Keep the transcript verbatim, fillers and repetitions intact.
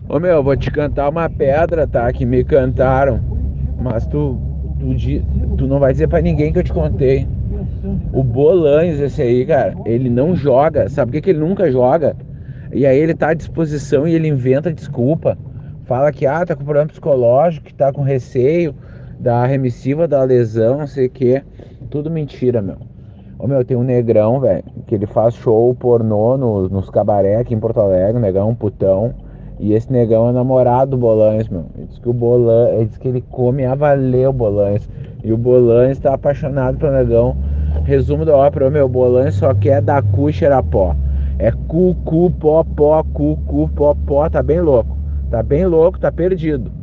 Ô meu, eu vou te cantar uma pedra, tá? Que me cantaram. Mas tu, tu, di- tu não vai dizer pra ninguém que eu te contei. O Bolanhos, esse aí, cara, ele não joga. Sabe por que que ele nunca joga? E aí ele tá à disposição e ele inventa desculpa. Fala que, ah, tá com problema psicológico, que tá com receio da remissiva da lesão, não sei o quê. Tudo mentira, meu. Ô, meu, tem um negrão, velho, que ele faz show pornô nos, nos cabaré aqui em Porto Alegre, o negão é um putão. E esse negão é namorado do Bolanhos, meu. Ele diz que o Bolan, ele diz que ele come a valer o Bolanhos. E o Bolanhos tá apaixonado pelo negão. Resumo da ópera, ô, meu, o Bolanhos só quer dar cu e cheirar pó. É cu, cu, pó, pó, cu, cu, pó, pó, tá bem louco. Tá bem louco, tá perdido.